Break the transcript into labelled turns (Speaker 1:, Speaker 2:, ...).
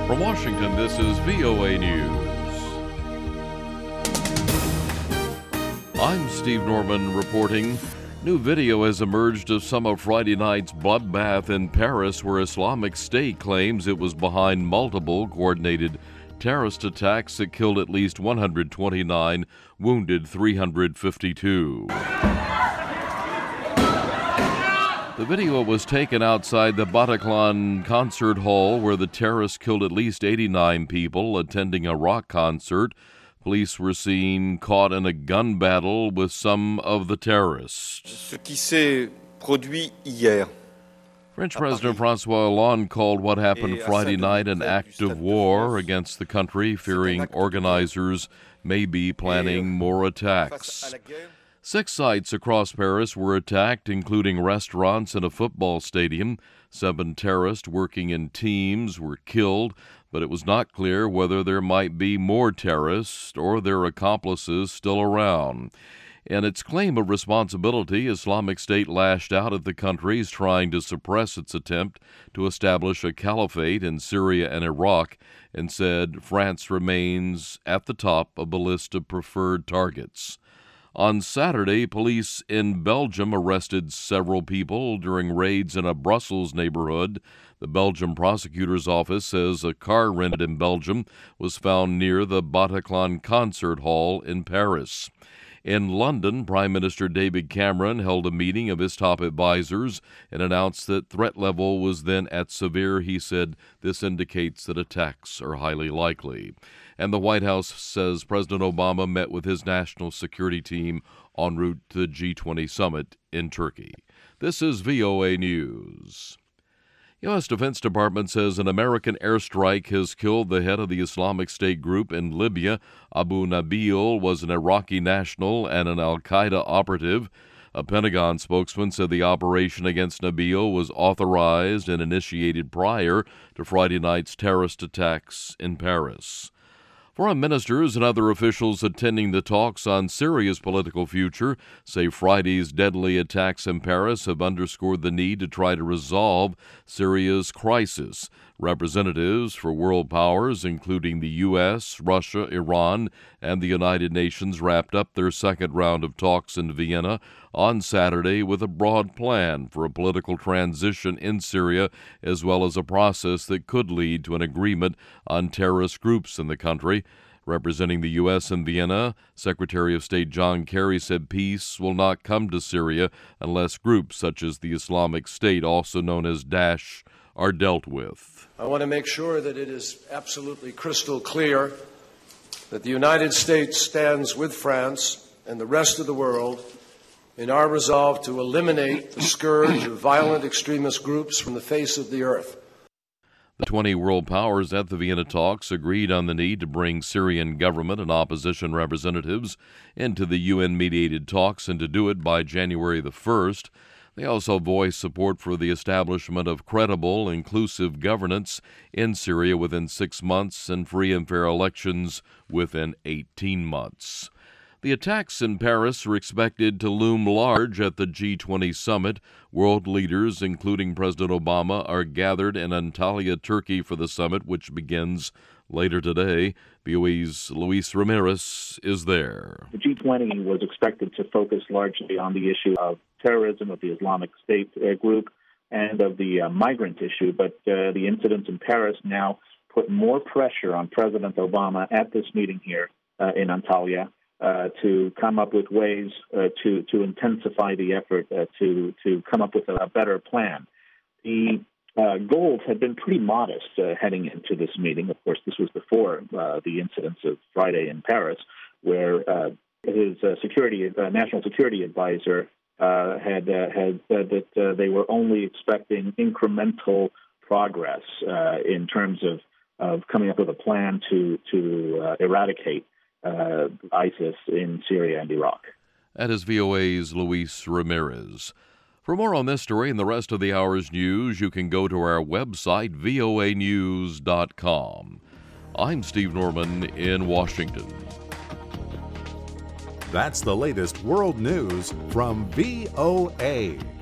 Speaker 1: From Washington, this is VOA News. I'm Steve Norman reporting. New video has emerged of some of Friday night's bloodbath in Paris, where Islamic State claims it was behind multiple coordinated terrorist attacks that killed at least 129, wounded 352. The video was taken outside the Bataclan concert hall, where the terrorists killed at least 89 people attending a rock concert. Police were seen caught in a gun battle with some of the terrorists.
Speaker 2: Ce qui s'est produit hier.
Speaker 1: French President François Hollande called what happened Friday night an act of war against the country, fearing organizers may be planning more attacks. 6 sites across Paris were attacked, including restaurants and a football stadium. 7 terrorists working in teams were killed, but it was not clear whether there might be more terrorists or their accomplices still around. In its claim of responsibility, Islamic State lashed out at the countries trying to suppress its attempt to establish a caliphate in Syria and Iraq, and said France remains at the top of the list of preferred targets. On Saturday, police in Belgium arrested several people during raids in a Brussels neighborhood. The Belgian prosecutor's office says a car rented in Belgium was found near the Bataclan concert hall in Paris. In London, Prime Minister David Cameron held a meeting of his top advisors and announced that threat level was then at severe. He said this indicates that attacks are highly likely. And the White House says President Obama met with his national security team en route to the G20 summit in Turkey. This is VOA News. U.S. Defense Department says an American airstrike has killed the head of the Islamic State group in Libya. Abu Nabil was an Iraqi national and an al-Qaeda operative. A Pentagon spokesman said the operation against Nabil was authorized and initiated prior to Friday night's terrorist attacks in Paris. Foreign ministers and other officials attending the talks on Syria's political future say Friday's deadly attacks in Paris have underscored the need to try to resolve Syria's crisis. Representatives for world powers, including the U.S., Russia, Iran, and the United Nations, wrapped up their second round of talks in Vienna on Saturday with a broad plan for a political transition in Syria, as well as a process that could lead to an agreement on terrorist groups in the country. Representing the U.S. in Vienna, Secretary of State John Kerry said peace will not come to Syria unless groups such as the Islamic State, also known as Daesh, are dealt with.
Speaker 3: I want to make sure that it is absolutely crystal clear that the United States stands with France and the rest of the world in our resolve to eliminate the scourge of violent extremist groups from the face of the earth.
Speaker 1: The 20 world powers at the Vienna talks agreed on the need to bring Syrian government and opposition representatives into the UN-mediated talks and to do it by January the 1st. They also voiced support for the establishment of credible, inclusive governance in Syria within 6 months and free and fair elections within 18 months. The attacks in Paris are expected to loom large at the G20 summit. World leaders, including President Obama, are gathered in Antalya, Turkey for the summit, which begins later today. VOA's Luis Ramirez is there.
Speaker 4: The G20 was expected to focus largely on the issue of terrorism, of the Islamic State group, and of the migrant issue, but the incidents in Paris now put more pressure on President Obama at this meeting here in Antalya to come up with ways to intensify the effort to come up with a better plan. The goals had been pretty modest heading into this meeting. Of course, this was before the incidents of Friday in Paris, where his national security advisor had said that they were only expecting incremental progress in terms of coming up with a plan to eradicate ISIS in Syria and Iraq.
Speaker 1: That is VOA's Luis Ramirez. For more on this story and the rest of the hour's news, you can go to our website, voanews.com. I'm Steve Norman in Washington.
Speaker 5: That's the latest world news from VOA.